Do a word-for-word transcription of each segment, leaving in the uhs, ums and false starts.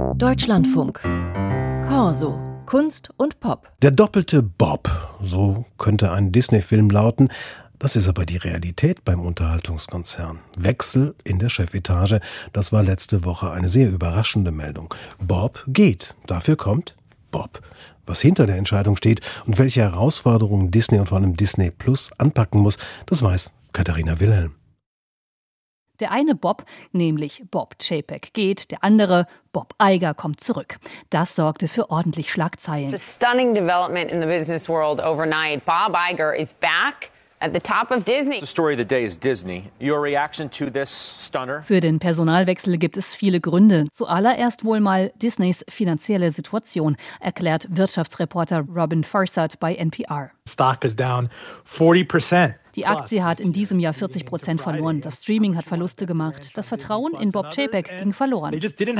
Deutschlandfunk. Corso. Kunst und Pop. Der doppelte Bob, so könnte ein Disney-Film lauten. Das ist aber die Realität beim Unterhaltungskonzern. Wechsel in der Chefetage, das war letzte Woche eine sehr überraschende Meldung. Bob geht, dafür kommt Bob. Was hinter der Entscheidung steht und welche Herausforderungen Disney und vor allem Disney Plus anpacken muss, das weiß Katharina Wilhelm. Der eine Bob, nämlich Bob Chapek, geht, der andere, Bob Iger, kommt zurück. Das sorgte für ordentlich Schlagzeilen. It's a stunning development in the business world overnight. Bob Iger is back at the top of Disney. The story of the day is Disney. Your reaction to this stunner? Für den Personalwechsel gibt es viele Gründe. Zuallererst wohl mal Disneys finanzielle Situation, erklärt Wirtschaftsreporter Robin Farsad bei N P R. Stock is down forty percent. Die Aktie hat in diesem Jahr vierzig Prozent verloren. Das Streaming hat Verluste gemacht. Das Vertrauen in Bob Chapek ging verloren.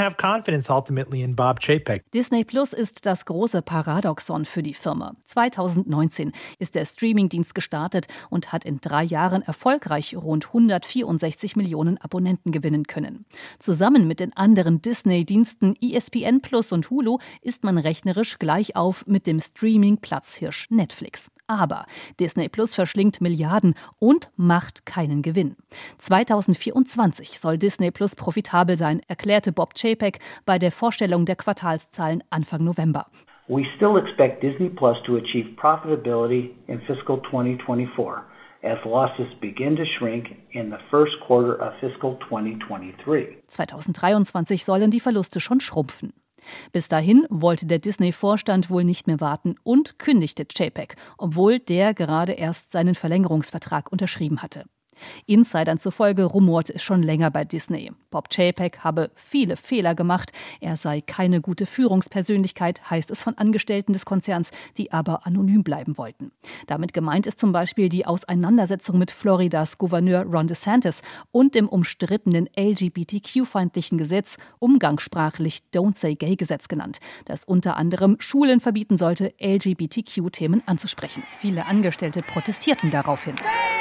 Disney Plus ist das große Paradoxon für die Firma. zwanzig neunzehn ist der Streamingdienst gestartet und hat in drei Jahren erfolgreich rund hundertvierundsechzig Millionen Abonnenten gewinnen können. Zusammen mit den anderen Disney-Diensten E S P N Plus und Hulu ist man rechnerisch gleich auf mit dem Streaming-Platzhirsch Netflix. Aber Disney Plus verschlingt Milliarden und macht keinen Gewinn. zwanzig vierundzwanzig soll Disney Plus profitabel sein, erklärte Bob Chapek bei der Vorstellung der Quartalszahlen Anfang November. We still expect Disney Plus to achieve profitability in fiscal twenty twenty-four, as losses begin to shrink in the first quarter of fiscal twenty twenty-three. zwanzig dreiundzwanzig sollen die Verluste schon schrumpfen. Bis dahin wollte der Disney-Vorstand wohl nicht mehr warten und kündigte Chapek, obwohl der gerade erst seinen Verlängerungsvertrag unterschrieben hatte. Insidern zufolge rumort es schon länger bei Disney. Bob Chapek habe viele Fehler gemacht. Er sei keine gute Führungspersönlichkeit, heißt es von Angestellten des Konzerns, die aber anonym bleiben wollten. Damit gemeint ist zum Beispiel die Auseinandersetzung mit Floridas Gouverneur Ron DeSantis und dem umstrittenen L G B T Q-feindlichen Gesetz, umgangssprachlich Don't Say Gay-Gesetz genannt, das unter anderem Schulen verbieten sollte, L G B T Q-Themen anzusprechen. Viele Angestellte protestierten daraufhin.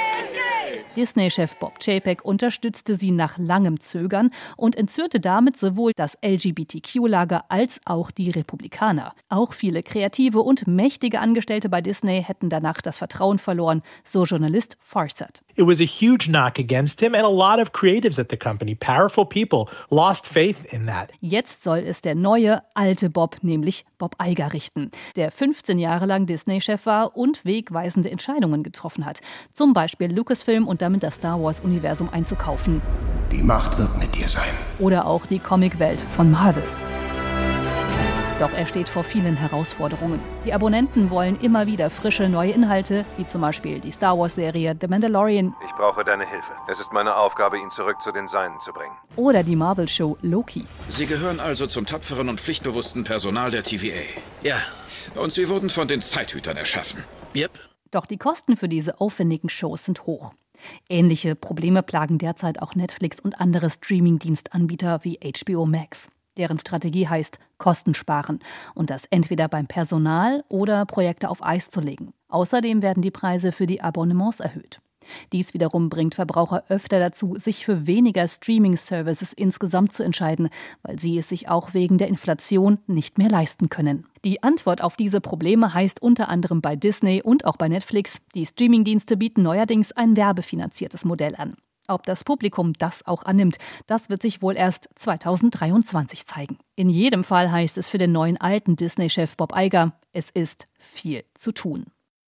Disney-Chef Bob Chapek unterstützte sie nach langem Zögern und entzürnte damit sowohl das L G B T Q-Lager als auch die Republikaner. Auch viele kreative und mächtige Angestellte bei Disney hätten danach das Vertrauen verloren, so Journalist Farsad. It was a huge knock against him and a lot of creatives at the company, powerful people, lost faith in that. Jetzt soll es der neue, alte Bob, nämlich Bob Iger, richten, der fünfzehn Jahre lang Disney-Chef war und wegweisende Entscheidungen getroffen hat. Zum Beispiel Lucasfilm und damit das Star Wars-Universum einzukaufen. Die Macht wird mit dir sein. Oder auch die Comicwelt von Marvel. Doch er steht vor vielen Herausforderungen. Die Abonnenten wollen immer wieder frische neue Inhalte, wie zum Beispiel die Star Wars-Serie The Mandalorian. Ich brauche deine Hilfe. Es ist meine Aufgabe, ihn zurück zu den Seinen zu bringen. Oder die Marvel-Show Loki. Sie gehören also zum tapferen und pflichtbewussten Personal der T V A. Ja. Und sie wurden von den Zeithütern erschaffen. Yep. Doch die Kosten für diese aufwendigen Shows sind hoch. Ähnliche Probleme plagen derzeit auch Netflix und andere Streaming-Dienstanbieter wie H B O Max. Deren Strategie heißt, Kosten sparen und das entweder beim Personal oder Projekte auf Eis zu legen. Außerdem werden die Preise für die Abonnements erhöht. Dies wiederum bringt Verbraucher öfter dazu, sich für weniger Streaming-Services insgesamt zu entscheiden, weil sie es sich auch wegen der Inflation nicht mehr leisten können. Die Antwort auf diese Probleme heißt unter anderem bei Disney und auch bei Netflix, die Streamingdienste bieten neuerdings ein werbefinanziertes Modell an. Ob das Publikum das auch annimmt, das wird sich wohl erst zwanzig dreiundzwanzig zeigen. In jedem Fall heißt es für den neuen alten Disney-Chef Bob Iger, es ist viel zu tun.